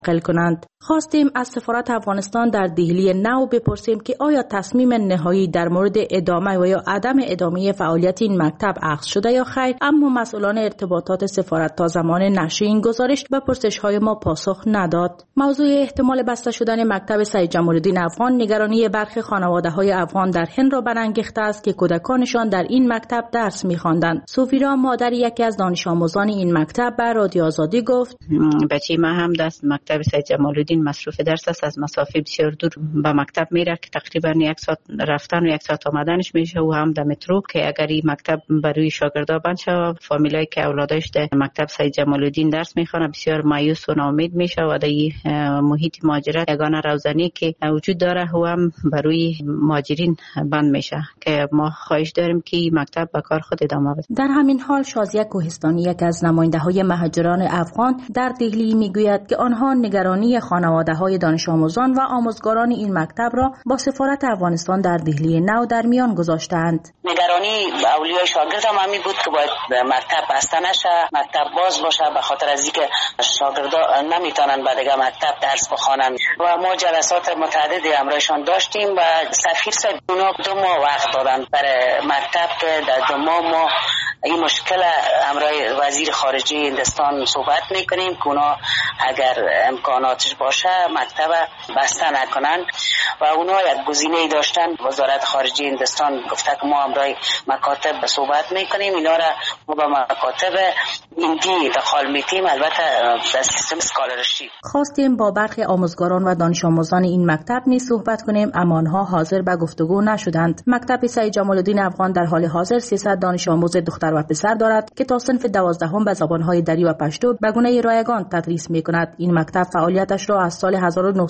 کنند. خواستیم از سفارت افغانستان در دهلی نو بپرسیم که آیا تصمیم نهایی در مورد ادامه و یا عدم ادامه فعالیت این مکتب اخذ شده یا خیر، اما مسئولان ارتباطات سفارت تا زمان نشر این گزارش به پرسش‌های ما پاسخ نداد. موضوع احتمال بسته شدن مکتب سید جمال الدین افغان نگرانی برخی خانواده‌های افغان در هند را برانگیخته است که کودکانشان در این مکتب درس می‌خواندند. سوفیرا مادر یکی از دانش آموزان این مکتب به رادیو آزادی گفت: بچه ما هم دست مکتب سید جمال الدین مصروف درس است، از مسافه بسیار دور به مکتب میره که تقریبا 1 ساعت رفتن و 1 ساعت آمدنش میشه و هم در مترو که اگر این مکتب برای شاگردا بند شه، فامیلایی که اولادش در مکتب سید جمال الدین درس میخوانه بسیار مایوس و ناامید میشه و در محیط مهاجرت یگانه روزنی که وجود داره و هم برای مهاجرین بند میشه که ما خواهش داریم که مکتب به کار خود ادامه بده. در همین حال شازیه کوهستانی یک از نماینده‌های مهاجران افغان در دهلی میگوید که آنها نگرانی خانواده‌های دانش آموزان و آموزگاران این مکتب را با سفارت افغانستان در دهلی نو در میان گذاشتند. نگرانی اولیای شاگرد هم همین بود که باید مکتب بسته نشه، مکتب باز باشه، به خاطر از اینکه شاگردا نمیتونن بعد دیگه مکتب درس بخوانن و ما جلسات متعددی همراهشان داشتیم و سفیر صاحب اونا 2 ماه وقت دادن برای مکتب که در 2 ماه ما این مشکل همراه وزیر خارجه هندوستان صحبت میکنیم که اونا اگر امکاناتش باشه مکتب بسته نکنن و اونا یک گزینه داشتن. وزارت خارجه هندوستان گفته که ما همراه مکاتب صحبت میکنیم، اینا را ما با مکاتب هندی دخال میتیم، البته در سیستم اسکالرشیپ. خواستیم با برخی آموزگاران و دانش آموزان این مکتب نیز صحبت کنیم، اما آنها حاضر به گفتگو نشدند. مکتب سید جمال الدین افغان در حال حاضر 300 دانش آموز دختر و پسر دارد که تا صنف 12 به زبانهای دری و پشتو به گونه رایگان تدریس میکند. این مکتب فعالیتش را از سال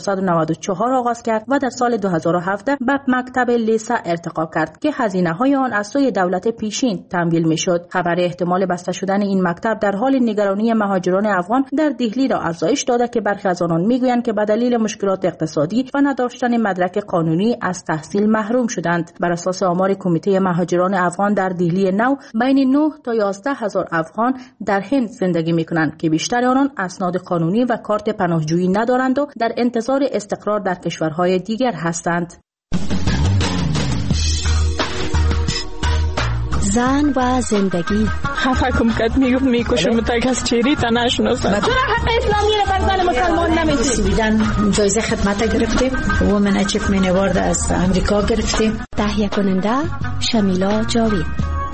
1994 آغاز کرد و در سال 2017 به مکتب لیسه ارتقا کرد که هزینه‌های آن از سوی دولت پیشین تمویل میشد. خبر احتمال بسته شدن این مکتب در حال نگرانی مهاجران افغان در دهلی را افزایش داده که برخی از آنان میگویند که به دلیل مشکلات اقتصادی و نداشتن مدرک قانونی از تحصیل محروم شدند. بر اساس آمار کمیته مهاجران افغان در دهلی نو بین 9 تا 11 هزار افغان در هند زندگی میکنند که بیشتر آنان اسناد قانونی و کارت پناهجویی ندارند و در انتظار استقرار در کشورهای دیگر هستند. زن و زندگی. خفه کم کت میکشم تا کس چیری تا نشناسم. چرا حق اسلامی را بر زن مسلمان نمیدی؟ سویدن جایزه خدمت گرفتیم، وومن اچیومنت اوارد از امریکا گرفتیم. تهیه کننده شمیلا جاوید.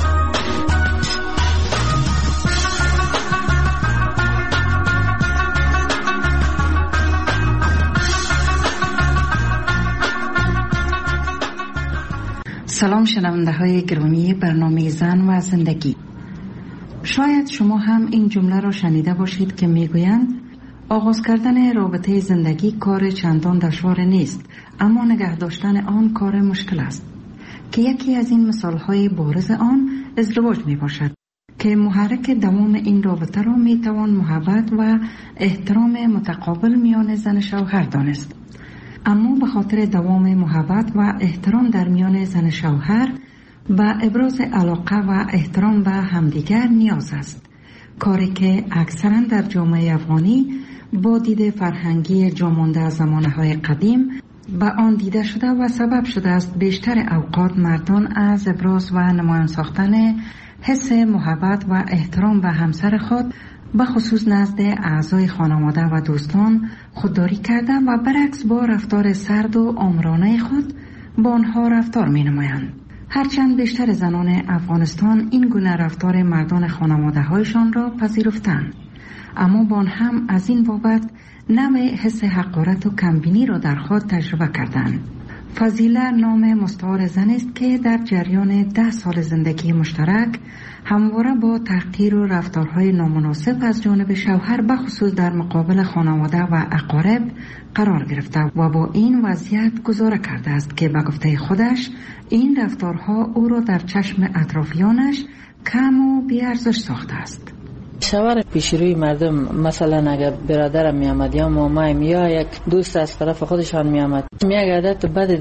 سلام شنونده های گرامی برنامه زن و زندگی. شاید شما هم این جمله را شنیده باشید که میگویند آغاز کردن رابطه زندگی کار چندان دشوار نیست، اما نگه داشتن آن کار مشکل است، که یکی از این مثال های بارز آن ازدواج می باشد که محرک دوام این رابطه را می توان محبت و احترام متقابل میان زن شوهر دانست. اما به خاطر دوام محبت و احترام در میان زن شوهر و ابراز علاقه و احترام به همدیگر نیاز است، کاری که اکثرا در جامعه افغانی با دید فرهنگی جامانده از زمانه‌های قدیم به آن دیده شده و سبب شده است بیشتر اوقات مردان از ابراز و نمایان ساختن حس محبت و احترام به همسر خود به خصوص نزد اعضای خانواده و دوستان خودداری کردن و برعکس با رفتار سرد و آمرانه خود با آنها رفتار می نمایند. هرچند بیشتر زنان افغانستان این گونه رفتار مردان خانواده هایشان را پذیرفتند، اما با آن هم از این بابت نوع حس حقارت و کمبینی را در خود تجربه کردند. فضیله نام مستعار زن است که در جریان 10 سال زندگی مشترک همواره با تحقیر و رفتارهای نامناسب از جانب شوهر به خصوص در مقابل خانواده و اقارب قرار گرفته و با این وضعیت گذاره کرده است که به گفته خودش این رفتارها او را در چشم اطرافیانش کم و بی‌ارزش ساخته است. شوهر پیش روی مردم، مثلا اگر برادرم می آمد یا مامایم یا یک دوست از طرف خودشان می آمد، یک عادت بدی داشت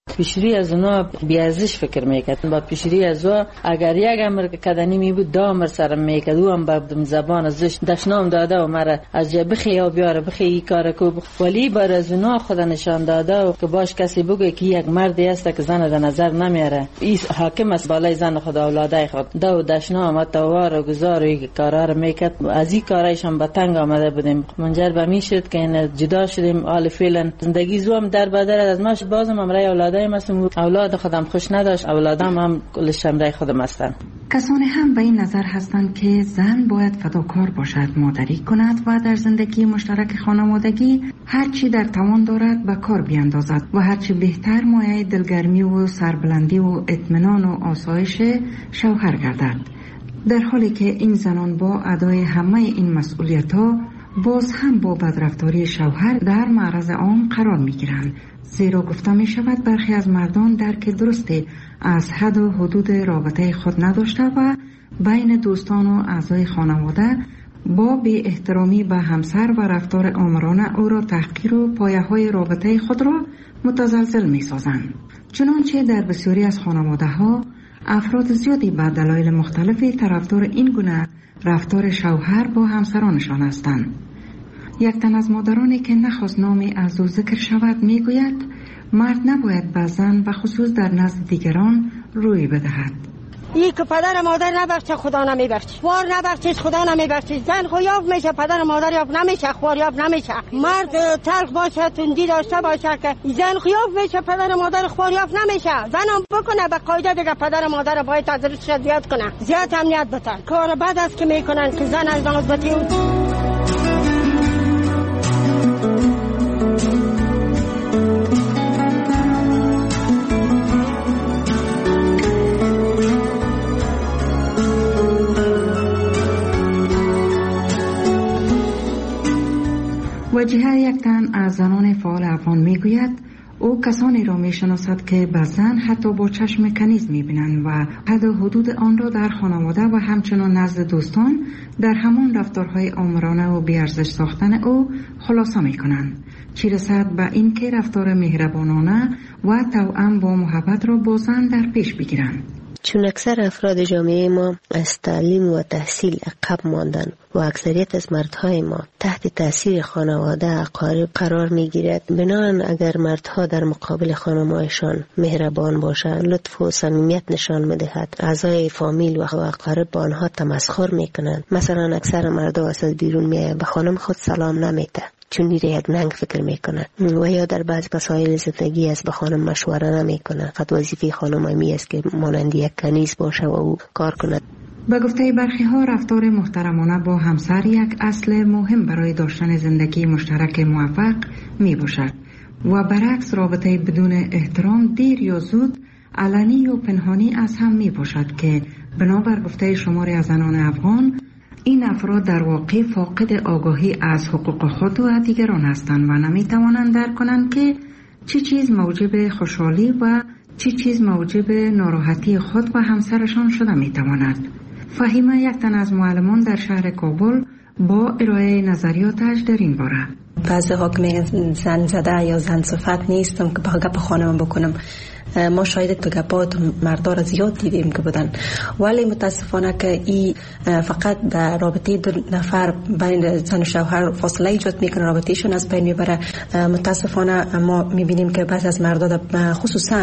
پیشری از اونا بیارزش فکر میکرد. با پیشری از او اگر یک امر کدنی می بود دو امر سرم میکرد. او هم با زبان ازش دشنام داده و مرا از جا بخی یا بیاره بخی ای کار کو، ولی بر از اونا خود نشان داده و که باش کسی بگه که یک مردی است که زن در نظر نمیاره، این حاکم است بالای زن خود اولادای خود. دو دشنام توار و گزار و کارا رو میکرد. از این کارایش هم به تنگ آمده بودیم، منجر به می شد که این جدا شدیم. حال فعلا زندگی زوم در بدر از ماش بازم امرای اولادای مثلا اولاد خودم خوش نداشت، اولادم هم کلش امرای خودم هستن. کسانی هم به این نظر هستند که زن باید فداکار باشد، مادری کند و در زندگی مشترک خانوادگی هرچی در توان دارد به کار بیاندازد و هرچی بهتر مایه دلگرمی و سربلندی و اطمینان و آسایش شوهر گردد. در حالی که این زنان با ادای همه این مسئولیت‌ها باز هم با بدرفتاری شوهر در معرض عام قرار می‌گیرند، زیرا گفته می شود برخی از مردان درک درستی از حد و حدود رابطه خود نداشته و بین دوستان و اعضای خانواده با بی احترامی به همسر و رفتار آمرانه او را تحقیر و پایه‌های رابطه خود را متزلزل می سازند. چنانچه در بسیاری از خانواده ها افراد زیادی به دلایل مختلفی طرفدار این گونه رفتار شوهر با همسرانشان هستند. یک تن از مادرانی که نخواست نامی از او ذکر شود می گوید مرد نباید به زن و خصوص در نزد دیگران روی بدهد. این که پدر مادر نبخشه خدا نمیبخشه، خوار نبخشه خدا نمیبخشه. زن خو یاب میشه، پدر مادر یاب نمیشه، خوار یاب نمیشه. مرد تلخ باشه، تندی داشته باشه که زن خو یاب میشه، پدر مادر خوار یاب نمیشه. زن هم بکنه به قاعده دیگه پدر مادر باید تدریسش زیاد کنه، زیاد امنیت بده. کار بد است که میکنن که زن از نازبتی وجیه یک تن از زنان فعال افغان میگوید او کسانی را میشناسد که به زن حتی با چشم کنیز میبینند و حد و حدود آن را در خانواده و همچنان نزد دوستان در همان رفتارهای آمرانه و بیارزش ساختن او خلاصه میکنند، چی رسد به این که رفتار مهربانانه و توأم با محبت را با زن در پیش بگیرند. چون اکثر افراد جامعه ما از تعلیم و تحصیل عقب ماندن و اکثریت از مردهای ما تحت تاثیر خانواده اقارب قرار میگیرد، بنابراین اگر مردها در مقابل خانمایشان مهربان باشند، لطف و صمیمیت نشان میدهد، اعضای فامیل و اقارب با آنها تمسخر میکنند. مثلا اکثر مردها از بیرون میآیند به خانم خود سلام نمیده، چون میره یک ننگ فکر میکنه، و یا در بعض مسائل زندگی از به خانم مشوره نمیکنه. فقط وظیفه خانم همی است که مانند یک کنیز باشه و او کار کند. به گفته برخی ها رفتار محترمانه با همسر یک اصل مهم برای داشتن زندگی مشترک موفق می باشد و برعکس رابطه بدون احترام دیر یا زود علنی و پنهانی از هم می باشد که بنابر گفته شماری از زنان افغان این افراد در واقع فاقد آگاهی از حقوق خود و دیگران هستند و نمی توانند درک کنند که چه چیز موجب خوشحالی و چه چیز موجب ناراحتی خود و همسرشان شده می تواند. فهیمه یک تن از معلمان در شهر کابل با ارائه نظریاتش در این باره: بعضی ها که میگن زن زده یا زن صفت نیستم که به گپ خانم بکنم. ما شاید تو گپات مردا را زیاد دیدیم که بودن، ولی متاسفانه که این فقط در رابطه دو نفر بین زن و شوهر فاصله ایجاد میکنه، رابطهشون از بین میبره. متاسفانه ما میبینیم که بعضی از مردا خصوصا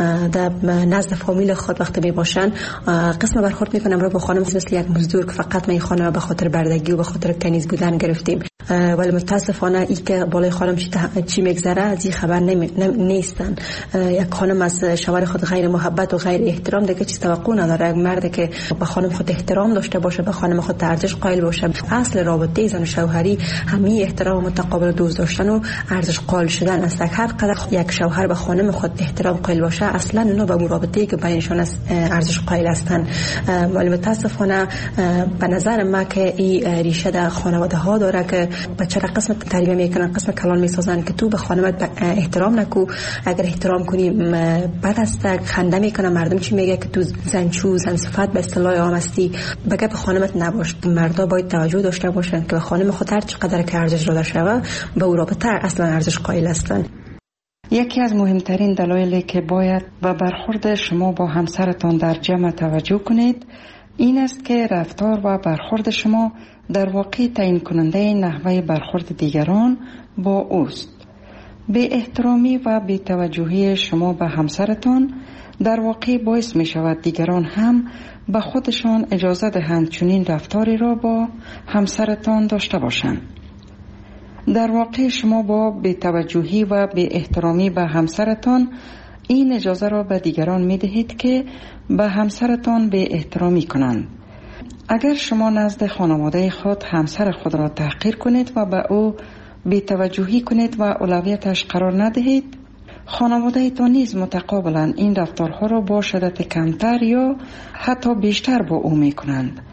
در نزد فامیل خود وقتی میباشن قسم برخورد میکنن رو با خانم مثل یک مزدور که فقط ما این خانم به خاطر بردگی و به خاطر کنیز بودن گرفتیم. ولی متاسفانه ای که بالای خانم چی میگذره از این خبر نیستن. یک خانم از شوهر خود غیر محبت و غیر احترام دیگه چیز توقع نداره. یک مرد که به خانم خود احترام داشته باشه، به خانم خود ارزش قائل باشه. اصل رابطه زن و شوهری همین احترام متقابل دوست داشتن و ارزش قائل شدن است. هر قدر یک شوهر به خانم خود احترام قائل باشه، اصلا اونا به رابطه‌ای که بینشون ارزش قائل هستن. ولی متاسفانه به نظر من که این ریشه در خانواده ها داره که بچه را قسم تربیت میکنن، قسم کلان میسازن که تو به خانمت احترام نکو، اگر احترام کنی بعد است خنده میکنه. مردم چی میگه که تو زنچو زن صفت به اصطلاح عام هستی، بگه به خانمت نباش. مردا باید توجه داشته باشن که به خانم خود هر چقدر که ارزش داده شوه به او رابطه اصلا ارزش قائل هستن. یکی از مهمترین دلایلی که باید به برخورد شما با همسرتان در جمع توجه کنید این است که رفتار و برخورد شما در واقع تعیین کننده نحوه برخورد دیگران با اوست. به احترامی و به توجهی شما به همسرتان در واقع باعث می شود دیگران هم به خودشان اجازه دهند چنین رفتاری را با همسرتان داشته باشند. در واقع شما با به توجهی و به احترامی به همسرتان این اجازه را به دیگران می دهید که به همسرتان به احترامی کنند. اگر شما نزد خانواده خود همسر خود را تحقیر کنید و به او بی توجهی کنید و اولویتش قرار ندهید، خانواده تان نیز متقابلا این رفتارها را با شدت کمتر یا حتی بیشتر با او می کنند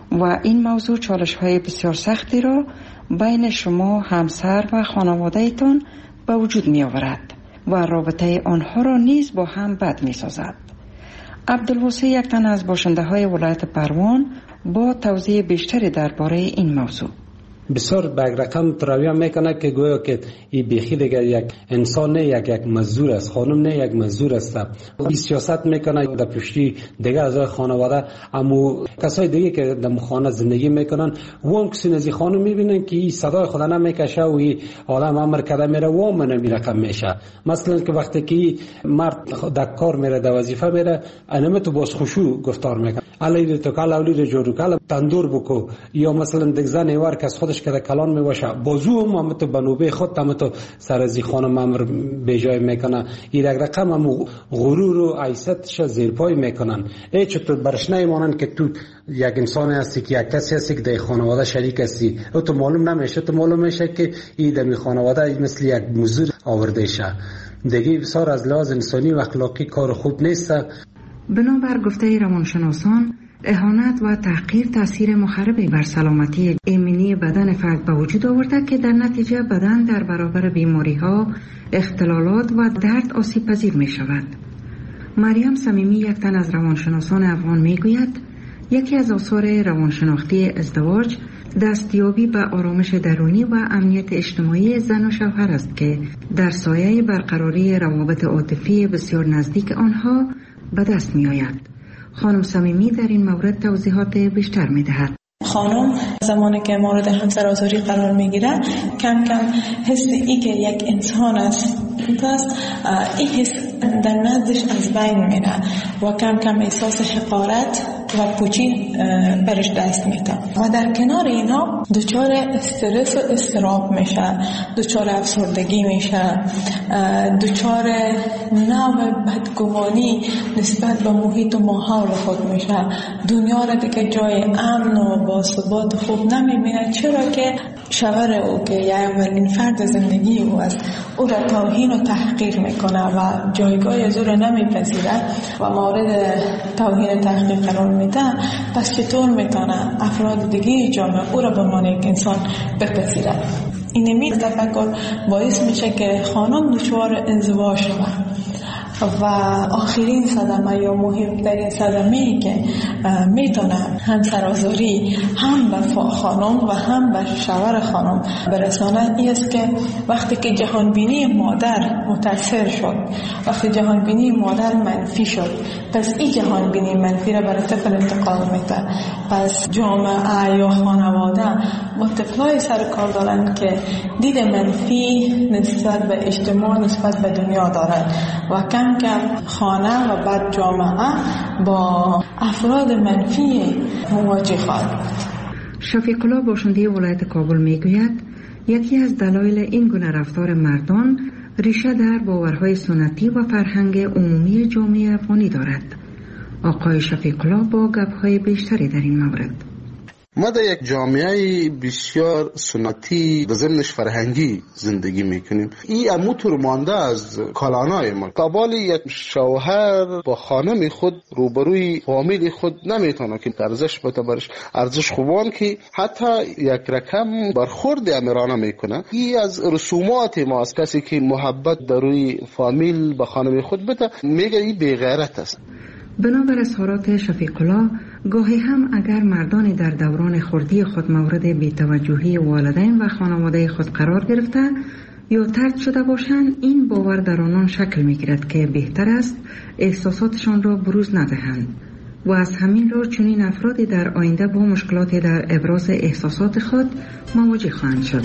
و این موضوع چالش های بسیار سختی را بین شما همسر و خانواده تان به وجود می آورد و رابطه آنها را نیز با هم بد می سازد. عبدالواسع یک تن از باشنده های ولایت پروان با توضیح بیشتری درباره این موضوع. بسیار به رقم تراویه میکنه که گویا که این بیخی دیگر یک انسان نه، یک مزدور است، خانم نه یک مزدور است. این سیاست میکنه در پشتی دیگر از خانواده، اما کسای دیگه که در خانه زندگی میکنن وام کسی نزی خانم میبینن که این صدای خدا نمیکشه و این آدم امر کرده میره وام نمیرقم میشه. مثلا که وقتی که مرد در کار میره در وظیفه میره انم تو باز خوشو گفتار میکنه علی تو کالا اولی جورو کالا تندور بکو، یا مثلا دیگه زن ایوار که از خودش که کلان میباشه بازو هم تو بنوبه خود هم تو سر از خانم امر به جای میکنه. این رقم هم غرور و عیستش زیر پای میکنن. ای چطور برش نمیمانن که تو یک انسان هستی که یک کسی هستی که در خانواده شریک هستی، او تو معلوم نمیشه، تو معلوم میشه که این در خانواده مثل یک مزدور آورده شه. دیگه بسیار از لحاظ انسانی و اخلاقی کار خوب نیست. بنابر گفته روانشناسان، اهانت و تحقیر تاثیر مخربی بر سلامتی ایمنی بدن فرد به وجود آورده که در نتیجه بدن در برابر بیماری‌ها، اختلالات و درد آسیب پذیر می شود. مریم صمیمی یک تن از روانشناسان افغان می گوید یکی از آثار روانشناختی ازدواج دستیابی به آرامش درونی و امنیت اجتماعی زن و شوهر است که در سایه برقراری روابط عاطفی بسیار نزدیک آنها به دست می آید. خانم صمیمی در این مورد توضیحات بیشتر می دهد. خانم زمانی که مورد همسرآزاری قرار می گیره کم کم حس ای که یک انسان است این حس در نزدش از بین میره و کم کم احساس حقارت و پوچی برش دست میده و در کنار اینا دچار استرس و اضطراب میشه، دچار افسردگی میشه، دچار نوع بدگمانی نسبت به محیط و ماحول خود میشه. دنیا را دیگه جای امن و باثبات خوب نمیبینه، چرا که شوهر او که یه اولین فرد زندگی او است او را توهین و تحقیر میکنه و جایگاه از او را نمیپذیره و مورد توهین تحقیر قرار میده. پس چطور میتونه افراد دیگه جامعه او را به عنوان یک انسان بپذیره؟ این تفکر باعث میشه که خانم دچار انزوا شود و آخرین صدمه یا مهمترین صدمه‌ای که میتونه همسرآزاری هم به خانم و هم به شوهر خانم برسانه این است که وقتی که جهانبینی مادر متاثر شد، وقتی جهانبینی مادر منفی شد، پس این جهانبینی منفی را برای طفل انتقال میده. پس جامعه یا خانواده با طفلای سر کار دارن که دید منفی نسبت به اجتماع، نسبت به دنیا دارن و کم خانه و بعد جامعه با افراد منفی مواجه خواهد. شفیق الله باشنده ولایت کابل میگوید یکی از دلایل این گونه رفتار مردان ریشه در باورهای سنتی و فرهنگ عمومی جامعه افغانی دارد. آقای شفیق الله با گپ‌های بیشتری در این مورد. ما در یک جامعه بسیار سنتی و ضمنش فرهنگی زندگی میکنیم. این اموتور مانده از کلانای ما. قبال یک شوهر با خانم خود روبروی فامیل خود نمیتونه که ارزش بده برش، ارزش خوبان که حتی یک رقم برخورد امیرانه میکنه. این از رسومات ما است. کسی که محبت در روی فامیل با خانم خود بده میگه این بی‌غیرت است. بنابر اظهارات شفیق الله، گاهی هم اگر مردان در دوران خردی خود مورد بی‌توجهی والدین و خانواده خود قرار گرفته، یا طرد شده باشند، این باور در آنان شکل می‌گیرد که بهتر است احساساتشان را بروز ندهند و از همین رو چنین افرادی در آینده با مشکلاتی در ابراز احساسات خود مواجه خواهند شد.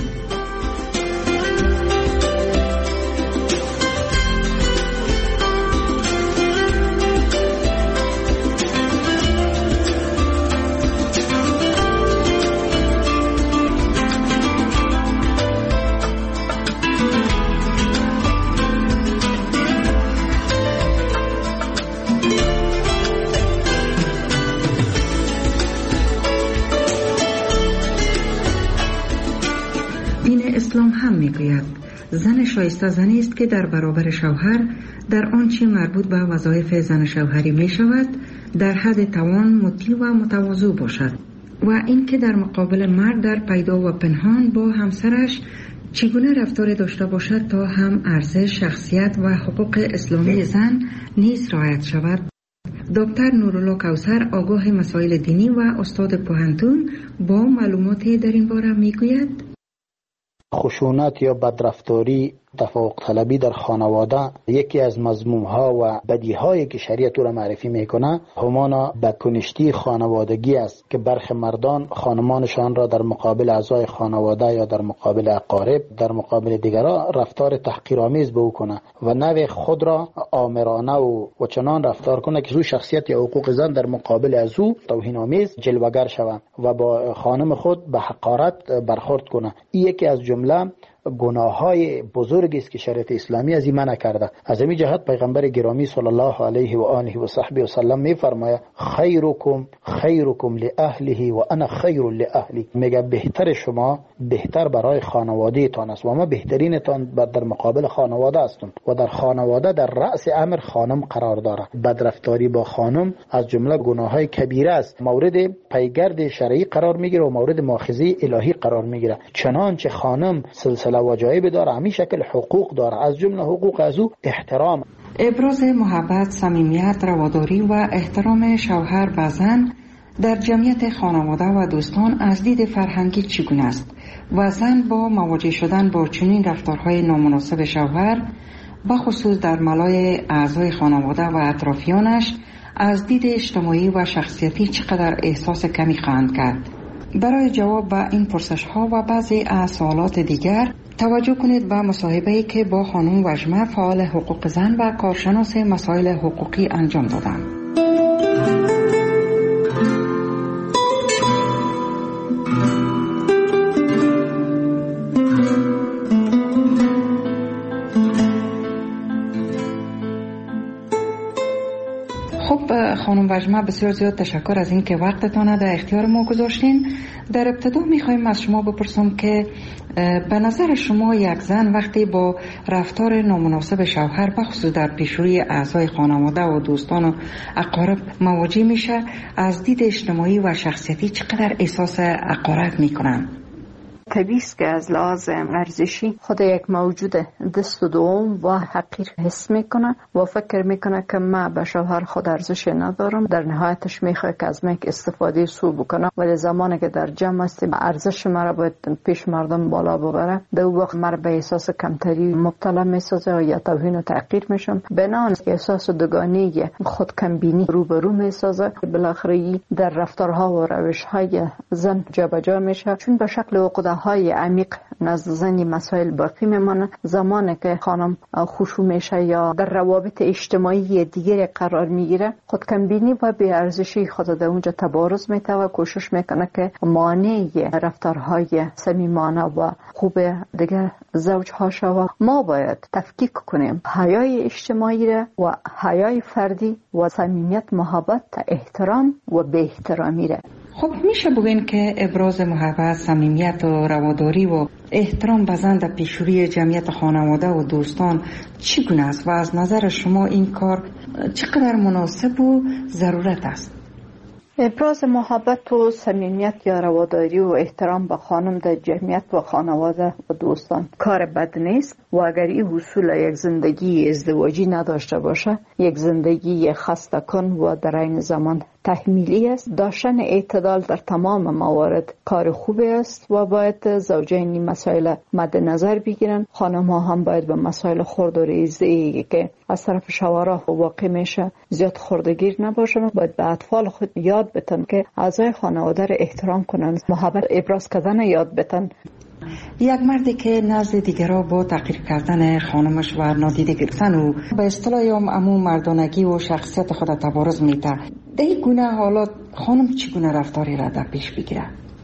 اسلام هم میگوید زن شایسته زنی است که در برابر شوهر در آنچه مربوط به وظایف زن شوهری می شود در حد توان مطیع و متواضع باشد و این که در مقابل مرد در پیدا و پنهان با همسرش چگونه رفتار داشته باشد تا هم ارزش، شخصیت و حقوق اسلامی زن نیز رعایت شود. دکتر نورالله کوثر آگاه مسائل دینی و استاد پوهنتون با معلوماتی در این باره میگوید خشونت یا بدرفتاری، تفوق طلبی در خانواده یکی از مذموم‌ها و بدیهایی که شریعت را معرفی میکنه همانا بدکنشتی خانوادگی است که برخی مردان خانمانشان را در مقابل اعضای خانواده یا در مقابل اقارب در مقابل دیگران رفتار تحقیرآمیز به او کنه و نوع خود را آمرانه و چنان رفتار کنه که او شخصیت یا حقوق زن در مقابل از او توهین‌آمیز جلوه‌گر شود و با خانم خود به حقارت برخورد کنه. این یکی از جمله گناه‌های بزرگی است که شریعت اسلامی از این منع کرده. از این جهت پیغمبر گرامی صلی الله علیه و آله و صحبه و سلم می‌فرماید خیرکم لاهله و انا خیر لاهلی، میگه بهتر شما بهتر برای خانواده تان است و ما بهترین تان در مقابل خانواده هستم و در خانواده در رأس امر خانم قرار داره. بدرفتاری با خانم از جمله گناه‌های کبیره است، مورد پیگرد شرعی قرار میگیره و مورد مؤاخذه الهی قرار میگیره. چنانچه خانم سلسله واجب داره، همین شکل حقوق داره، از جمله حقوق از او احترام. ابراز محبت، صمیمیت، رواداری و احترام شوهر و زن در جمعیت خانواده و دوستان از دید فرهنگی چگونه است و زن با مواجه شدن با چنین رفتارهای نامناسب شوهر بخصوص در ملای اعضای خانواده و اطرافیانش از دید اجتماعی و شخصیتی چقدر احساس کمی خواهند کرد؟ برای جواب به این پرسش ها و بعضی از سوالات دیگر توجه کنید به مصاحبه‌ای که با خانم وجمه فعال حقوق زن و کارشناس مسائل حقوقی انجام دادم. خانم وجمه بسیار زیاد تشکر از این که وقتتان در اختیار ما گذاشتین. در ابتدا میخوایم از شما بپرسم که به نظر شما یک زن وقتی با رفتار نامناسب شوهر بخصوص در پیشروی اعضای خانواده و دوستان و اقارب مواجه میشه از دید اجتماعی و شخصیتی چقدر احساس حقارت میکنن؟ طبیعی است که از لحاظ ارزشی خود یک موجود دست و دوم و حقیر حس میکنه و فکر میکنه که من به شوهر خود ارزش ندارم. در نهایتش میخواد که از من استفاده سو بکنه، ولی زمانی که در جمع هستیم ارزش مرا باید پیش مردم بالا ببره، در اون وقت مرا به احساس کمتری مبتلا میسازه و یا توهین و تحقیر میشم. بنابراین احساس دوگانگی خود کمبینی روبرو میسازه، بالاخره در رفتارها و روشهای زن جابجا میشه، چون به شکل های عمیق نزد زنی مسائل باقی میمانه. زمانی که خانم خوشو میشه یا در روابط اجتماعی دیگری قرار میگیره، خودکمبینی و بی‌ارزشی خود در اونجا تبارز میده و کوشش میکنه که مانع رفتارهای صمیمانه و خوب دیگر زوجها شود. ما باید تفکیک کنیم حیای اجتماعی را و حیای فردی و صمیمیت، محبت، احترام و بی احترامی را. خب میشه بگین که ابراز محبت، صمیمیت و رواداری و احترام به زن در پیشروی جمعیت خانواده و دوستان چگونه است و از نظر شما این کار چقدر مناسب و ضرورت است؟ ابراز محبت و صمیمیت یا رواداری و احترام به خانم در جمعیت و خانواده و دوستان کار بد نیست و اگر این حصول یک زندگی ازدواجی نداشته باشه، یک زندگی خسته کن و در این زمان تحمیلی است. داشتن اعتدال در تمام موارد کار خوبی است و باید زوجین این مسائل مد نظر بگیرن. خانم ها هم باید به مسائل خرد و ریزی که از طرف شوهرها واقع میشه زیاد خردگیر نباشن. باید به اطفال خود یاد بدن که اعضای خانواده را احترام کنن، محبت ابراز کردن یاد بدن. یک مردی که نزد دیگرها با تحقیر کردن خانمش و نادیده گرفتن و به اصطلاح امو مردانگی و شخصیت خود تبارز میده، در این گونه حالات خانم چگونه رفتاری را در پیش بگیره؟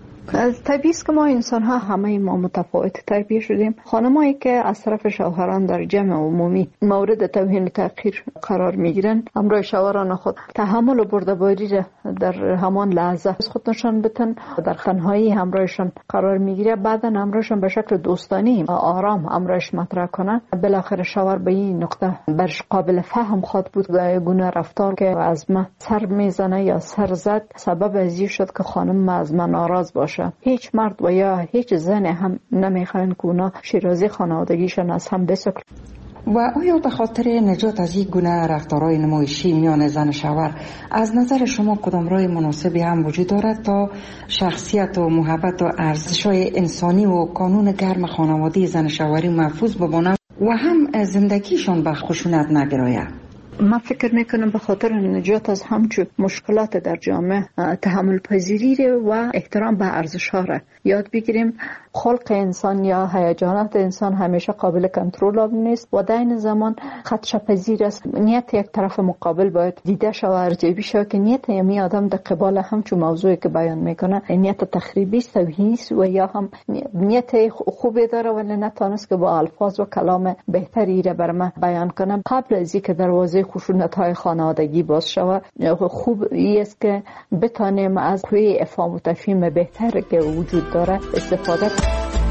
طبیعی است که ما انسان ها همه ما متفاوت تربیت شدیم. خانمایی که از طرف شوهران در جمع عمومی مورد توهین و تحقیر قرار میگیرن، همراه شوهران خود تحمل و بردباری را در همان لحظه از خود نشان بدن، در تنهایی همراهشان قرار میگیره، بعدا همراهشان به شکل دوستانی آرام همراهش مطرح کنن. بالاخره شوهر به این نقطه برش قابل فهم خود بود گونه رفتار که از ما سر میزنه یا سر زد سبب ازی شد که خانم از من ناراض باشه. هیچ مرد و یا هیچ زن هم نمیخواین که اونا شیرازی خانوادگیشون از هم بسکل. و آیا به خاطر نجات از این گونه رفتارهای نمایشی میان زن شوهر از نظر شما کدام راه مناسبی هم وجود دارد تا شخصیت و محبت و ارزش‌های انسانی و قانون گرم خانوادگی زن شوهری محفوظ بماند و هم زندگیشون به خشونت نگراید؟ من فکر میکنم به خاطر نجات از همچون مشکلات در جامعه تحمل پذیری و احترام به ارزش‌ها را یاد بگیریم. خلق انسان یا هیجانات انسان همیشه قابل کنترل نیست و در این زمان خدشه پذیر است. نیت یک طرف مقابل باید دیده شود و ارزیابی شود که نیت یمی آدم در قبال همچون موضوعی که بیان میکنه نیت تخریبی است، توهینی است و یا هم نیت خوبی داره ولی نتونست که با الفاظ و کلام بهتری را بر ما بیان کنم. قبل از اینکه دروازه خشونت‌های خانوادگی باز شود، خوب است که بتانیم از قوه افهام و تفهیم بهتر که وجود داره استفاده کنیم.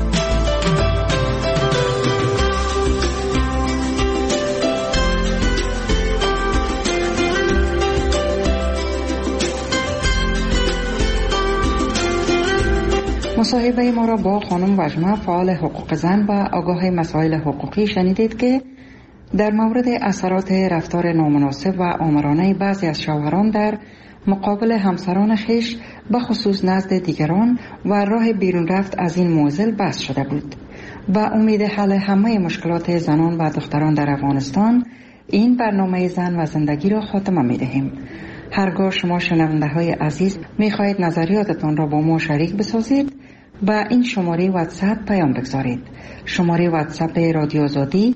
مصاحبه ما را با خانم وجمه فعال حقوق زن و آگاه مسائل حقوقی شنیدید که در مورد اثرات رفتار نامناسب و آمرانه بعضی از شوهران در مقابل همسران خیش به خصوص نزد دیگران و راه بیرون رفت از این معضل بحث شده بود. با امید حل همه مشکلات زنان و دختران در افغانستان این برنامه زن و زندگی را خاتمه می دهیم. هرگاه شما شنونده های عزیز می خواهید نظریاتتان را با ما شریک بسازید با این شماره واتساپ پیام بگذارید. شماره واتساپ رادیو آزادی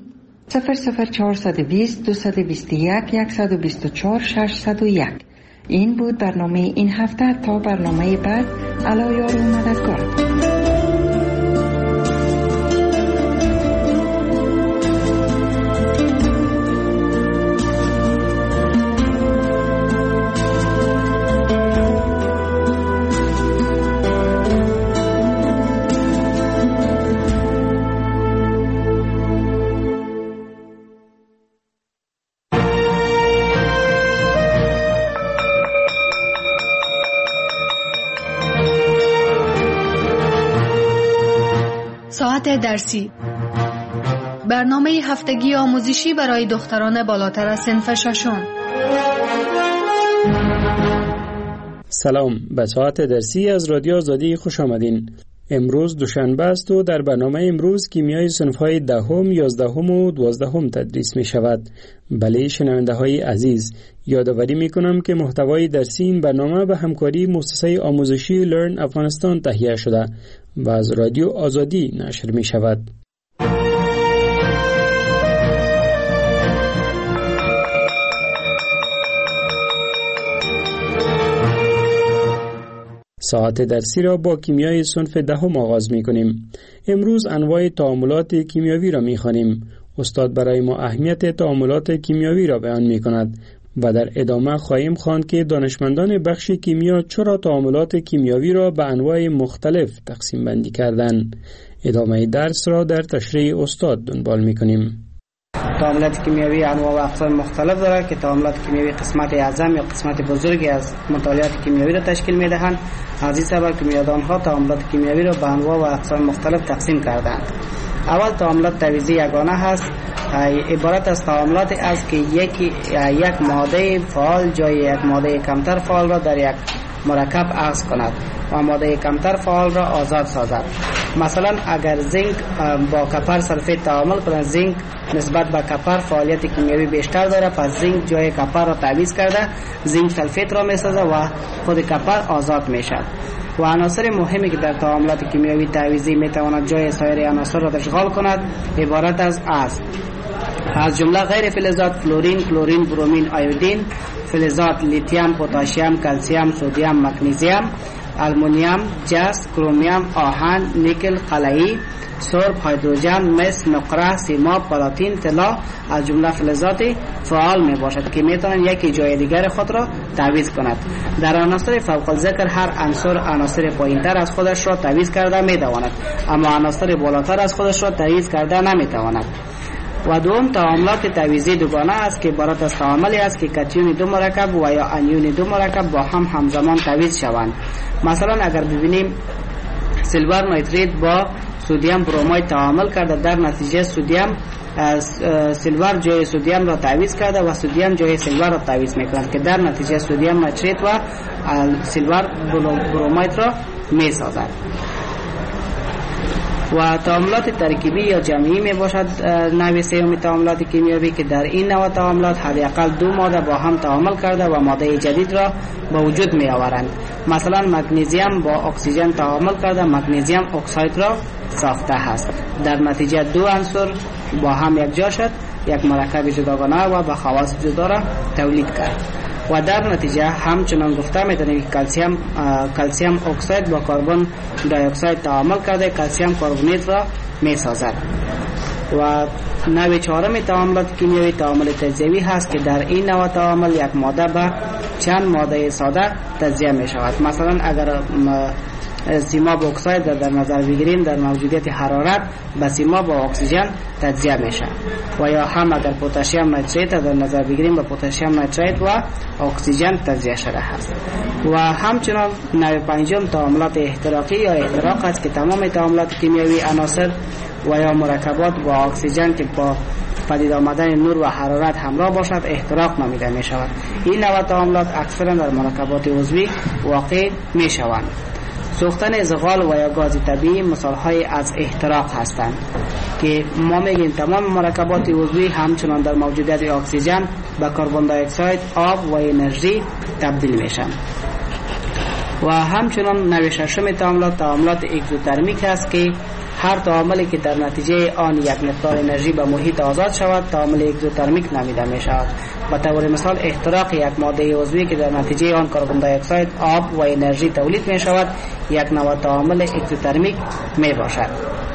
00420 221 124 601. این بود برنامه این هفته. تا برنامه بعد، علا یار و مددگار. ساعت درسی، برنامه هفتگی آموزشی برای دختران بالاتر از صنف ششم. سلام، به ساعت درسی از رادیو آزادی خوش آمدین. امروز دوشنبه است و در برنامه امروز کیمیای صنف‌های دهم، 11 و 12 تدریس می شود. بله شنونده های عزیز، یادآوری می کنم که محتوای درسی این برنامه به همکاری مؤسسه آموزشی لرن افغانستان تهیه شده و از رادیو آزادی نشر می شود. ساعت درسی را با کیمیای صنف دهم آغاز می کنیم. امروز انواع تعاملات کیمیاوی را می خوانیم. استاد برای ما اهمیت تعاملات کیمیاوی را بیان می کند و در ادامه خواهیم خواند که دانشمندان بخش کیمیا چرا تعاملات کیمیاوی را به انواع مختلف تقسیم بندی کردند. ادامه درس را در تشریح استاد دنبال می کنیم. تعاملات کیمیاوی انواع و اقسام مختلف دارد که تعاملات کیمیاوی قسمت اعظم یا قسمت بزرگی از مطالعات کیمیاوی را تشکیل می‌دهند. از این سبب کیمیادان‌ها تعاملات کیمیاوی را به انواع و اقسام مختلف تقسیم کردند. اول تعاملات تعویضی یگانه هست. عبارت از تعاملات است که یک ماده فعال جای یک ماده کمتر فعال را در یک مرکب عکس کند و ماده کمتر فعال را آزاد سازد. مثلا اگر زینک با کپر سلفیت تعامل کند، زینک نسبت به کپر فعالیت کیمیایی بیشتر داره، پس زینک جای کپر را تعویض کرده زینک سلفیت را میسازه و خود کپر آزاد میشد. و عناصر مهمی که در تعاملات کیمیایی تعویضی میتواند جای سایر عناصر را اشغال کند عبارت از جمله غیر فلزات فلورین، کلورین، برومین، آیودین، فلزات لیتیوم، پتاسیم، کلسیم، سدیم، مگنیزیم، آلومینیوم، جست، کرومیوم، آهن، نیکل، قلعی، سرب، هیدروژن، مس، نقره، سیماب، پلاتین، طلا از جمله فلزات فعال می باشد که می توانند یکی جای دیگر خود را تعویض کند. در عناصر فوق الذکر هر عنصر پایینتر از خودش را تعویض کرده می تواند، اما عناصر بالاتر از خودش را تعویض کرده نمی تواند. و دوم تعاملات تعویضی دوگانه است که عبارت از تعاملی است که کاتیون دو مرکب و یا انیون دو مرکب با هم همزمان تعویض شوند. مثلا اگر ببینیم سیلور نیتریت با سدیم برومید تعامل کرده، در نتیجه سیلور جای سدیم را تعویض کرده و سدیم جای سیلور را تعویض میکند که در نتیجه سدیم نیتریت و سیلور برومید را میسازد. و تعاملات ترکیبی یا جمعی می باشد نوع سوم تعاملات کیمیایی که در این نوع تعاملات حداقل دو ماده با هم تعامل کرده و ماده جدید را به وجود می آورند. مثلا مگنیزیم با اکسیژن تعامل کرده مگنیزیم اکساید را ساخته است. در نتیجه دو عنصر با هم یکجا شد، یک مرکب جداگانه و به خواص جدا را تولید کرد. و در نتیجه همچنان گفته میتونیم که کلسیم اکساید با کربن دی اکساید تعامل کرده کلسیم کربونیت را میسازد. و نوع چهارم تعاملات کیمیایی تعامل تجزیوی هست که در این نوع تعامل یک ماده به چند ماده ساده تجزیه می شود. مثلا اگر سیماب اکساید در نظر بگیریم در موجودیت حرارت به سیماب با اکسیژن تجزیه میشه. و یا هم اگر پتاسیم نیتریت در نظر بگیریم به پتاسیم نیتریت و اکسیژن تجزیه شده است. و همچنان نوع پنجم تعاملات احتراقی یا احتراق است که تمام تعاملات کیمیایی عناصر و یا مرکبات با اکسیژن که با پدید آمدن نور و حرارت همراه باشد احتراق نامیده می شود. این نوع تعاملات اکثرا در مرکبات عضوی واقع می شوند. سوختن زغال و یا گاز طبیعی مثالهای از احتراق هستند که ما میگیم تمام مرکبات عضوی همچنان در موجودیت اکسیژن به کربن دی اکساید، آب و انرژی تبدیل میشن. و همچنان نوع ششم تعاملات اگزوترمیک است که هر تعاملی که در نتیجه آن یک مقدار انرژی به محیط آزاد شود تعامل اگزوترمیک نامیده می شود. به طور مثال احتراق یک ماده عضوی که در نتیجه آن کربن دی اکساید، آب و انرژی تولید می شود یک نوع تعامل اگزوترمیک می باشد.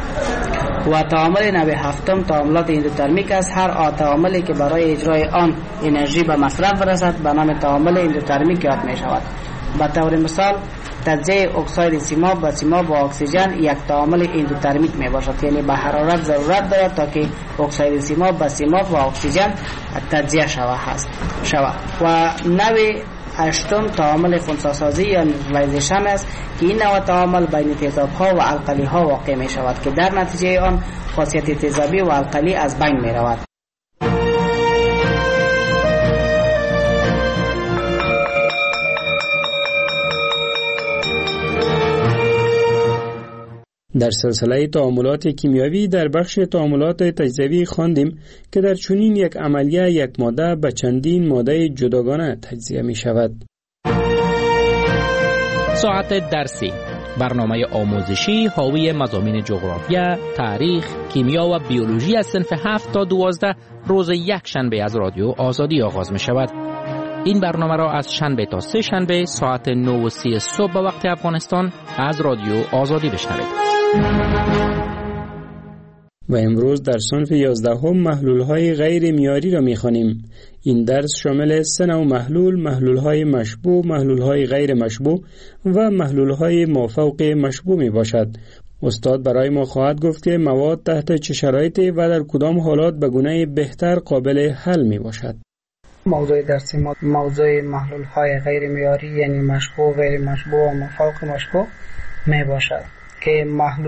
و تعامل نوع هفتم تعاملات اندوترمیک است. هر تعاملی که برای اجرای آن انرژی به مصرف برسد به نام تعامل اندوترمیک یاد می شود. به طور مثال تجزیه اکساید سیماب و سیماب با اکسیژن یک تعامل اندوترمیک می باشد، یعنی به حرارت ضرورت دارد تا که اکساید سیماب با سیماب و اکسیژن تجزیه شود. و نوع هشتم تعامل خنثی‌سازی یا نیوترالایزیشن است که این نوع تعامل بین تیزاب‌ها و القلی‌ها واقع می شود که در نتیجه آن خاصیت تیزابی و القلی از بین می رود. در سلسله تعاملات کیمیایی در بخش تعاملات تجزیوی خواندیم که در چنین یک عملیه یک ماده به چندین ماده جداگانه تجزیه می شود. ساعت درسی، برنامه آموزشی حاوی مضامین جغرافیا، تاریخ، کیمیا و بیولوژی از صنف 7 تا 12 روز یک شنبه از رادیو آزادی آغاز می شود. این برنامه را از شنبه تا سه شنبه ساعت 9:30 صبح به وقت افغانستان از رادیو آزادی بشنوید. و امروز در صنف 11 محلول‌های غیر معیاری را می‌خوانیم. این درس شامل 3 نوع محلول‌های مشبوع، محلول‌های غیر مشبوع و محلول‌های مافوق مشبوع میباشد. استاد برای ما خواهد گفت که مواد تحت چه شرایطی و در کدام حالات به گونه بهتر قابل حل میباشد. موضوع درسی ما موضوع محلول‌های غیر معیاری یعنی مشبوع، غیر مشبوع و مافوق مشبوع میباشد. که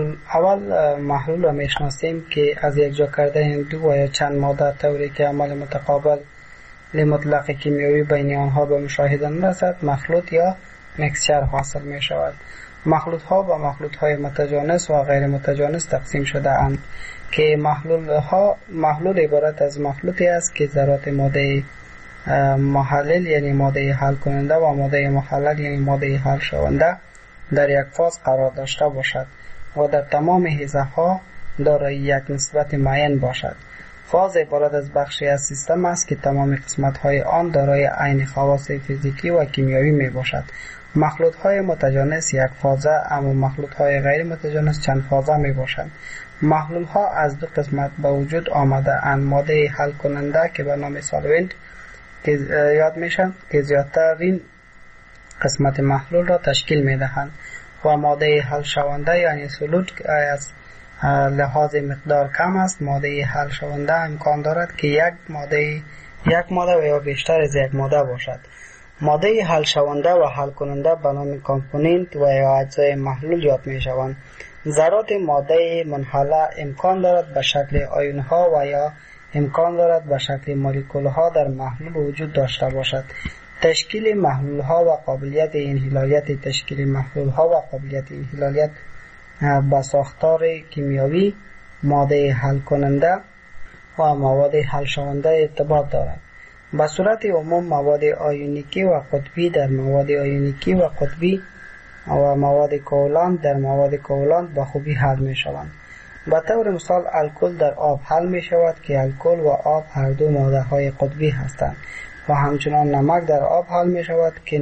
محلول را میشناسیم که از یک جا کرده دو یا چند ماده طوری که عمل متقابل لمطلق کیمیایی بین آنها به مشاهده نرسد مخلوط یا مکسچر حاصل می شود. مخلوط ها و مخلوط های متجانس و غیر متجانس تقسیم شده اند که محلول عبارت از مخلوطی است که ذرات ماده محلل یعنی ماده حل کننده و ماده محلل یعنی ماده حل شونده در یک فاز قرار داشته باشد و در تمام حیزه ها دارای یک نسبت معین باشد. فاز عبارت از بخشی از سیستم است که تمام قسمت های آن دارای عین خواص فیزیکی و کیمیایی می باشد. مخلوط های متجانس یک فازه اما مخلوط های غیر متجانس چند فازه می باشند. محلول ها از دو قسمت به وجود آمده اند: ماده حل کننده که به نام سالونت که یاد میشن که زیادترین قسمت محلول را تشکیل می دهند و ماده حل شونده یعنی سولوت که از لحاظ مقدار کم است. ماده حل شونده امکان دارد که یک ماده و یا بیشتر از یک ماده باشد. ماده حل شونده و حل کننده به نام کامپوننت و یا اجزای محلول یاد می شوند. ذرات ماده منحله امکان دارد به شکل آیون ها و یا امکان دارد به شکل مولکول ها در محلول وجود داشته باشد. تشکیل محلول ها و قابلیت انحلالیت تشکیل محلول ها و قابلیت انحلالیت به ساختار کیمیایی ماده حل کننده و مواد حل شونده ارتباط دارد. به صورت عموم مواد آیونیکی و قطبی در مواد آیونیکی و قطبی و مواد کوولانت در مواد کوولانت به خوبی حل می شوند. به طور مثال الکل در آب حل می شود که الکل و آب هر دو ماده های قطبی هستند و همچنان نمک در آب حل می شود که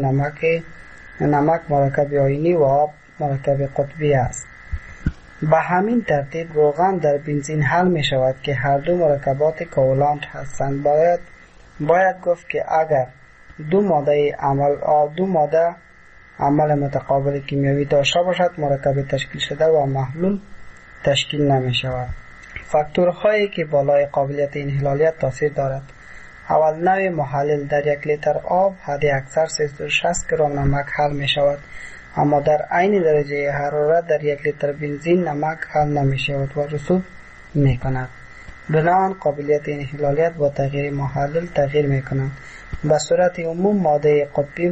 نمک مرکب آیونی و آب مرکب قطبی است. به همین ترتیب روغن در بنزین حل می شود که هر دو مرکبات کوولانت هستند. باید گفت که اگر دو ماده عمل متقابل کیمیایی داشته باشد مرکب تشکیل شده و محلول تشکیل نمی شود. فاکتورهایی که بالای قابلیت انحلالیت تاثیر دارد: اول، نوع محلل در یک لیتر آب حد اکثر 360 گرم نمک حل می شود اما در عین درجه حرارت در یک لیتر بنزین نمک حل نمی شود و رسوب می کند. بنابراین قابلیت انحلالیت با تغییر محلل تغییر می کند. به صورت عموم ماده قطبی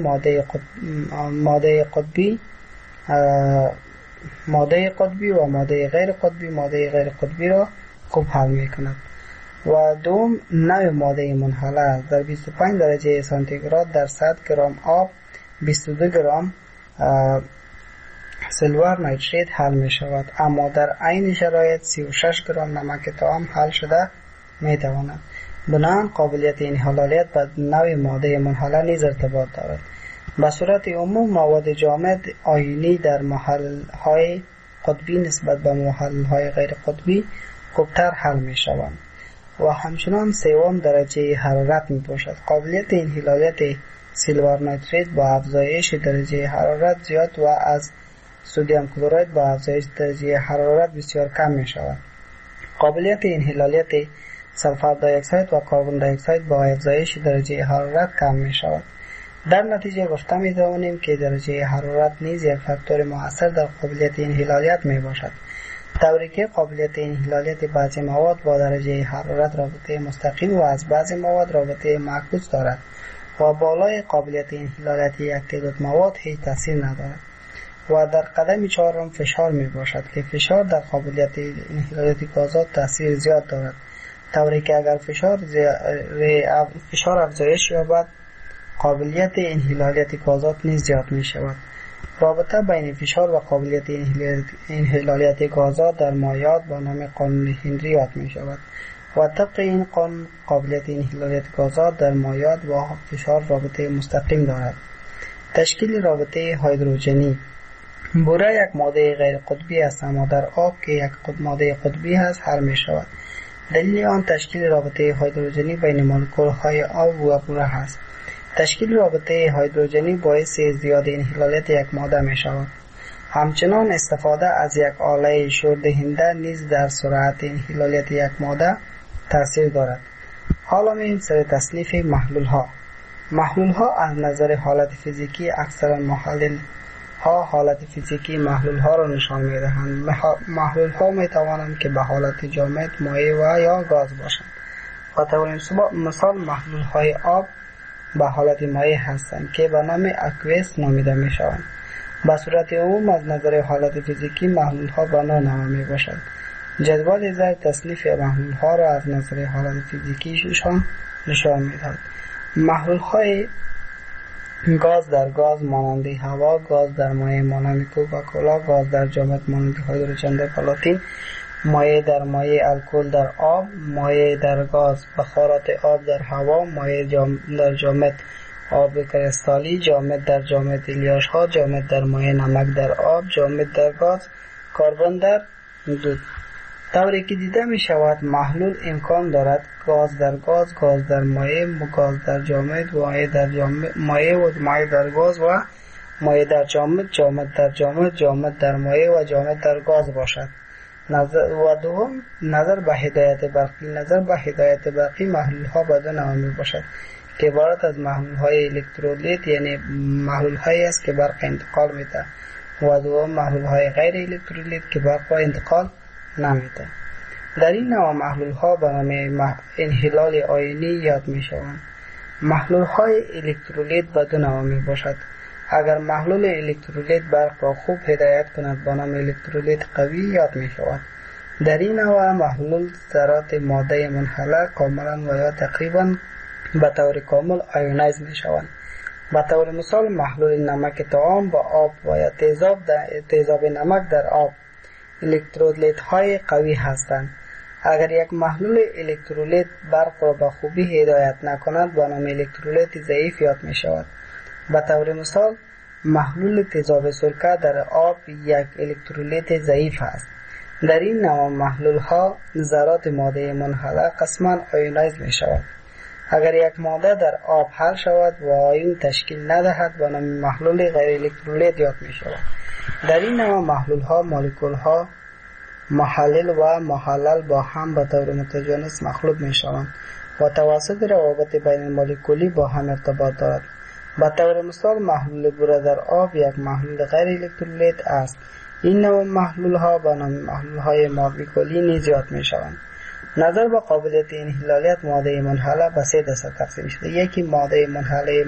و ماده غیر قطبی را خوب حل می کند. و دوم، نوع ماده منحله در 25 درجه سانتیگراد در 100 گرم آب 22 گرم سیلور نایتریت حل می شود اما در عین شرایط 36 گرم نمک طعام حل شده می تواند. بنابراین قابلیت انحلالیت به نوع ماده منحله نیز ارتباط دارد. به صورت عموم مواد جامد آیونی در محل‌های قطبی نسبت به محل‌های غیر قطبی خوبتر حل می شوند و همچنان سوم درجه حرارت می باشد. قابلیت انحلالیت سیلور نایتریت با افزایش درجه حرارت زیاد و از سدیم کلراید با افزایش درجه حرارت بسیار کم می شود. قابلیت انحلالیت سلفر دی اکساید و کربن دی اکساید با افزایش درجه حرارت کم می شود. در نتیجه گفته می توانیم که درجه حرارت نیز یک فاکتور مؤثر در قابلیت انحلالیت می باشد، طوری که قابلیت انحلالیت بعضی مواد با درجه حرارت رابطه مستقیم و از بعضی مواد رابطه معکوس دارد و بالای قابلیت انحلالیت یک تعداد مواد هیچ تاثیر ندارد. و در قدم چهارم فشار می باشد که فشار در قابلیت انحلالیت گازات تاثیر زیاد دارد، طوری که اگر فشار افزایش یابد قابلیت انحلالیت گازات نیز زیاد می شود. رابطه بین فشار و قابلیت انحلالیت گازات در مایعات با نام قانون هنری یاد می شود و طبق این قانون قابلیت انحلالیت گازات در مایعات با فشار رابطه مستقیم دارد. تشکیل رابطه هیدروژنی: بوره یک ماده غیر قطبی است اما در آب که یک ماده قطبی است حل می شود. دلیل آن تشکیل رابطه هیدروژنی بین مولکول های آب و بوره است. تشکیل رابطه هیدروژنی باعث زیاد انحلالیت یک ماده می شود. همچنان استفاده از یک آله شوردهنده نیز در سرعت انحلالیت یک ماده تاثیر دارد. حالا می‌ریم سر تصنیف محلول ها. محلول ها از نظر حالت فیزیکی اکثرا محلل ها حالت فیزیکی محلول ها را نشان می دهند. محلول ها می توانند که به حالت جامد، مایع و یا گاز باشند. به طور مثال محلول های آب به حالت مایع هستند که به نام اکویس نامیده می شوند. به صورت عموم از نظر حالت فیزیکی محلول ها به نوع می باشند. جدول زیر تصنیف محلول ها را از نظر حالت فیزیکیشان نشان می دهد. محلول های گاز در گاز مانند هوا، گاز در مایع مانند کوکاکولا، گاز در جامد مانند هیدروژن در پلاتین، مایع در مایع الکل در آب، مایع در گاز بخارات آب در هوا، مایع در جامد آب کریستالی، جامد در جامد الیاش ها، جامد در مایع نمک در آب، جامد در گاز، کربن در دود. طوری که دیده می شود محلول امکان دارد گاز در گاز، گاز در مایع، گاز در جامد، مایع و مایع در گاز و مایع در جامد، جامد در جامد، جامد در مایع و جامد در گاز باشد. دوم نظر به هدایت برقی. نظر به هدایت برقی محلول ها به دو نوع می باشد که عبارت از محلول های الکترولیت، یعنی محلول هایی است که برق انتقال می ده، و دوم محلول های غیر الکترولیت که برق را انتقال نمیده. در این نوع محلول ها به نام انحلال آیونی یاد می شوند. محلول های الکترولیت به دو نوع می باشد. اگر محلول الکترولیت برق را خوب هدایت کند به نام الکترولیت قوی یاد می شود. در این نوع محلول ذرات ماده منحله کاملا و یا تقریبا به طور کامل آیونایز می شوند. به طور مثال محلول نمک طعام با آب و یا تیزاب نمک در آب الکترولیت های قوی هستند. اگر یک محلول الکترولیت برق را به خوبی هدایت نکند به نام الکترولیت ضعیف یاد می شود. به طور مثال محلول تیزاب سرکه در آب یک الکترولیت ضعیف است. در این نوع محلول ها ذرات ماده منحله قسما آیونایز می شود. اگر یک ماده در آب حل شود و آیون تشکیل ندهد به نام محلول غیر الکترولیت یاد می شود. در این نوع محلول ها مولکول ها محلل و محلل با هم به طور متجانس مخلوط می شوند و توسط روابط بین مولکولی با هم ارتباط دارد. به طور مثال محلول بوره در آب یک محلول غیر الکترولیت است. این نوع محلول ها به نام محلول های مولکولی نیز یاد می شوند. نظر به قابلیت انحلالیت ماده منحله به سه دسته تقسیم شده. یکی ماده منحله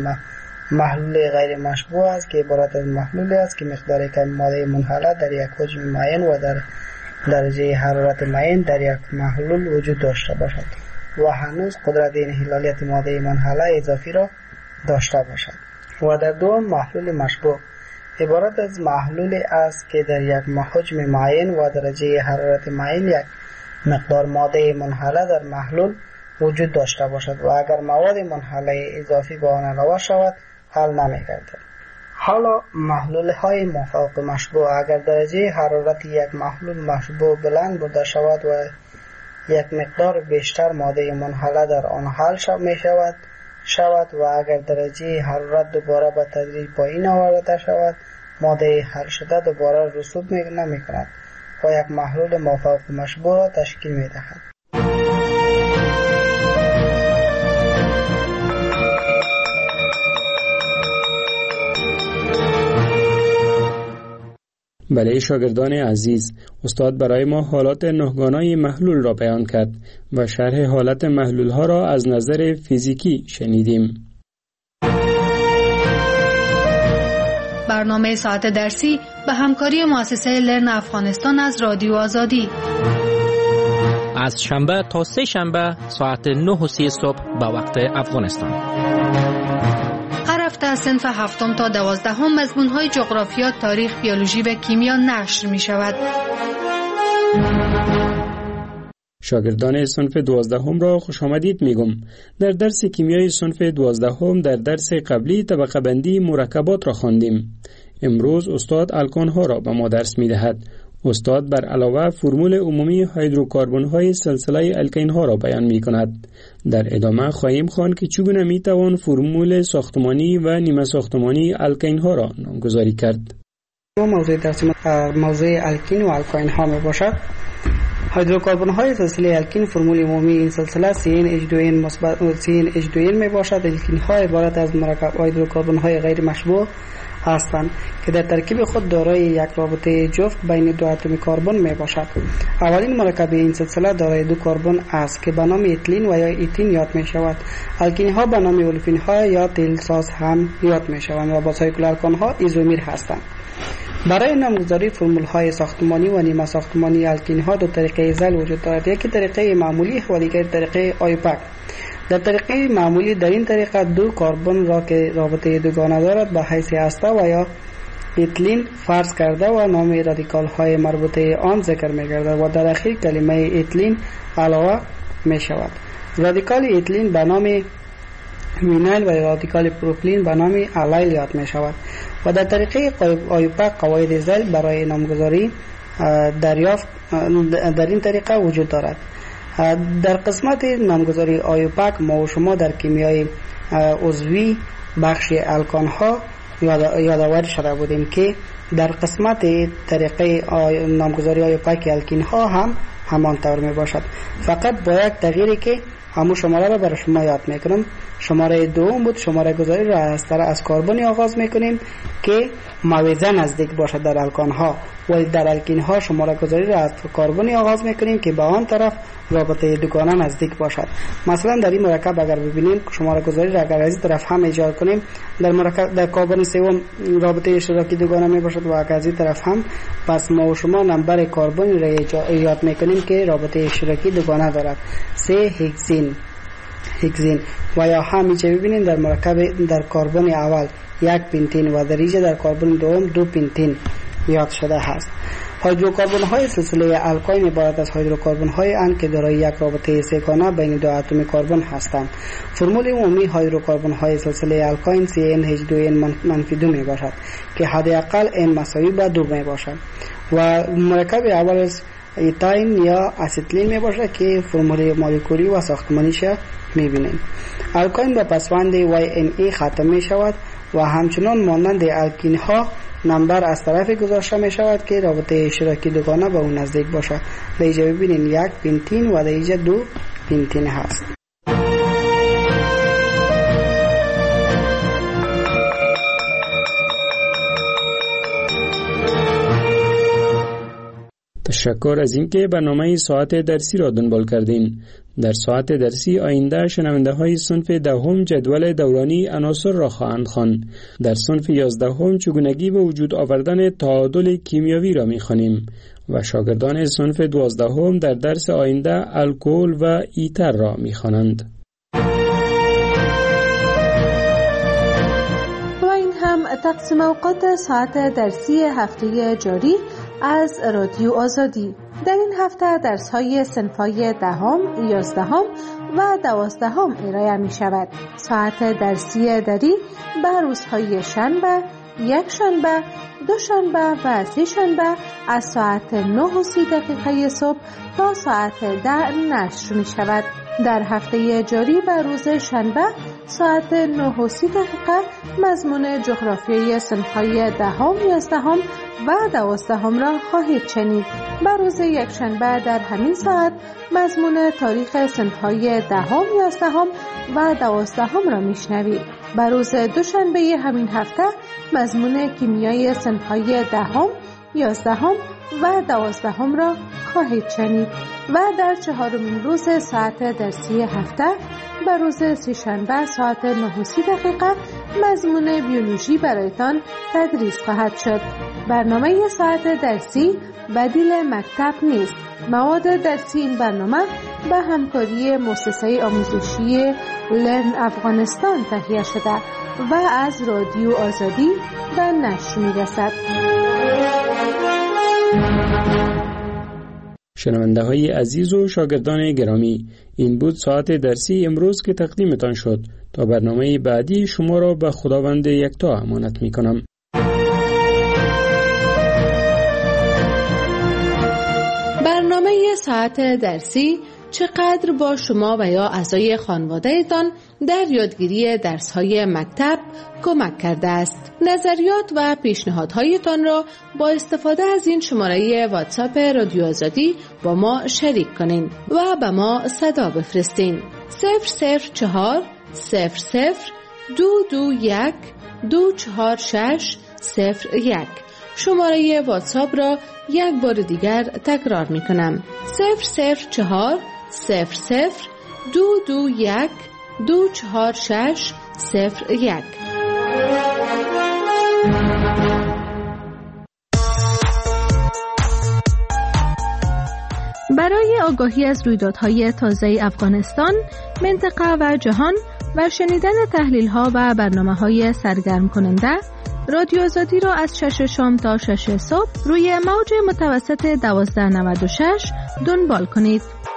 محلول غیر مشبوع است که عبارت از محلولی است که مقدار کم ماده منحله در یک حجم معین و در درجه حرارت معین در یک محلول وجود داشته باشد و هنوز قدرت انحلالیت ماده منحله اضافی را داشته باشد. و در دوم محلول مشبوع عبارت از محلولی است که در یک حجم معین و درجه حرارت معین یک مقدار ماده منحله در محلول وجود داشته باشد و اگر مواد منحله اضافی به آن علاوه شود حل نمی‌گردد. حالا محلول های مافوق مشبوع اگر درجه حرارت یک محلول مشبوع بلند بوده شود و یک مقدار بیشتر ماده منحله در آن حل شود و اگر درجه حرارت دوباره به تدریج پایین آورده شود ماده حل شده دوباره رسوب نمی کند و یک محلول مافوق مشبوع را تشکیل می دهد. بله شاگردان عزیز، استاد برای ما حالات نهگانای محلول را بیان کرد و شرح حالت محلول ها را از نظر فیزیکی شنیدیم. برنامه ساعت درسی به همکاری مؤسسه لرن افغانستان از رادیو آزادی از شنبه تا سه شنبه ساعت 9:30 صبح به وقت افغانستان. هر هفته از صنف 7 تا 12 مضمون‌های جغرافیا، تاریخ، بیولوژی و کیمیا نشر می‌شود. شاگردان صنف 12 را خوش آمدید میگم. در درس کیمیای صنف 12 در درس قبلی طبقه بندی مرکبات را خواندیم. امروز استاد الکان ها را به ما درس می‌دهد. استاد بر علاوه فرمول عمومی هیدروکربن های سلسله الکین ها را بیان می کند. در ادامه خواهیم خواند که چگونه می توان فرمول ساختمانی و نیمه ساختمانی الکین ها را نامگذاری کرد. موضوع درس موضوع الکین و الکین ها می باشد. هیدروکاربن های سلسله الکین فرمول عمومی این سلسله CnH2n مثبت CnH2n می باشد. الکین ها عبارت از مرکب هیدروکاربن های غیر مشبوع هستند که در ترکیب خود دارای یک رابطه جفت بین دو اتم کربن می باشد. اولین مرکب این سلسله دارای دو کربن است که به نام اتیلین و یا ایتین یاد می شود. الکین ها به نام اولفین ها یا تیل ساز هم یاد می شوند و با سایکل الکان ها ایزومیر هستند. برای نامگذاری فرمول های ساختمانی و نیمه ساختمانی الکین ها دو طریقه ایزل وجود دارد. یکی طریقه معمولی و دیگر طریقه آیوپک. در طریقه معمولی در این طریقه دو کربن را که رابطه دوگانه دارد به حیث هسته و یا اتیلین فرض کرده و نام رادیکال های مربوطه آن ذکر می گردد و در اخیر کلمه اتیلین علاوه می شود. رادیکال اتیلین به نام وینایل و رادیکال پروپیلین به نام الیل یاد می شود. و در طریقه آیوپک قواعد ایزل برای نامگذاری دریافت در این طریقه وجود دارد. در قسمت نامگذاری آیوپک ما و شما در کیمیای عضوی بخش الکان ها یادآور شده بودیم که در قسمت طریقه نامگذاری آیوپک الکین ها هم همان طور می باشد. فقط با یک تغییری که همون شماره را برای شما یاد میکنم. شماره دوم بود. شماره گذاری را از کربنی آغاز میکنیم که موازی نزدیک باشد در الکان ها، ولی در الکین ها شماره گذاری را از کربنی آغاز میکنیم که به آن طرف رابطه دوگانه نزدیک باشد. مثلا در این مرکب اگر ببینیم شماره گذاری را اگر از این طرف هم ایجاد کنیم در کربن سوم رابطه اشتراکی دوگانه می باشد و اگر از این طرف هم، پس ما و شما نمبر کربن را ایجاد میکنیم که رابطه اشتراکی دوگانه دارد. 3 هگزین و یا همیشه ببینید در مرکب در کربن اول 1 پنتین و در اینجا در کربن دوم 2 پنتین یاد شده است. هیدروکاربن های سلسله الکاین عبارت از هیدروکاربن های اند که دارای یک رابطه سه‌گانه بین دو اتم کربن هستند. فرمول عمومی هیدروکاربن های سلسله الکاین CnH2n-2 می باشد که حداقل n مساوی به 2 می باشد و مرکب اول از ایتاین یا اسیتیلین می باشد که فرمول مولکولی و ساختمانیش می بینیم. الکاین با پسوند YNE ختم می شود و همچنان مانند الکین ها نمبر از طرف گذاشته می شود که رابطه اشتراکی دوگانه به اون نزدیک باشد. در اینجا ببینید 1 پنتین و در اینجا 2 پنتین هست. تشکر از اینکه برنامه ساعت درسی را دنبال کردین. در ساعت درسی آینده شنونده های صنف دهم جدول دورانی عناصر را خواهند خواند. در صنف 11 چگونگی به وجود آوردن تعادل کیمیاوی را می‌خوانیم و شاگردان صنف 12 در درس آینده الکل و ایتر را می‌خوانند. و این هم تقسیم اوقات ساعت درسی هفته جاری از رادیو آزادی. در این هفته درس‌های صنف‌های 10، 11 و 12 ارائه می‌شود. ساعت درسی دری به روزهای شنبه، یک شنبه، دو شنبه و سه شنبه از ساعت 9:30 صبح تا ساعت 10 نشر می‌شود. در هفته جاری به روز شنبه ساعت 9:30 مضمون جغرافیای صنف‌های 10، 11 و 12 را خواهید شنید. به روز یک شنبه در همین ساعت مضمون تاریخ صنف‌های 10، 11 و 12 را میشنوید. به روز دوشنبه همین هفته مضمون کیمیای صنف‌های 10، 11 و 12 را خواهید شنید و در 4مین روز ساعت درسی هفته به روز سه‌شنبه ساعت 9:30 مضمون بیولوژی برایتان تدریس خواهد شد. برنامه ساعت درسی بدیل مکتب نیست. مواد درسی این برنامه به همکاری مؤسسه آموزشی لرن افغانستان تهیه شده و از رادیو آزادی به نشر می‌رسد. شنونده های عزیز و شاگردان گرامی، این بود ساعت درسی امروز که تقدیمتان شد. تا برنامه بعدی شما را به خداوند یکتا امانت می کنم. برنامه ساعت درسی چقدر با شما و یا اعضای خانواده‌تان در یادگیری درس‌های مکتب کمک کرده است. نظریات و پیشنهادهایتان را با استفاده از این شماره واتساپ رادیو آزادی با ما شریک کنین و به ما صدا بفرستین. 004 00 221 246 01. شماره واتساپ را یک بار دیگر تکرار می کنم. 004 00 221 246 01. برای آگاهی از رویدادهای تازه افغانستان، منطقه و جهان و شنیدن تحلیل‌ها و برنامه‌های سرگرم کننده، رادیو آزادی را از 6 شام تا 6 صبح روی موج متوسط 1296 دنبال کنید.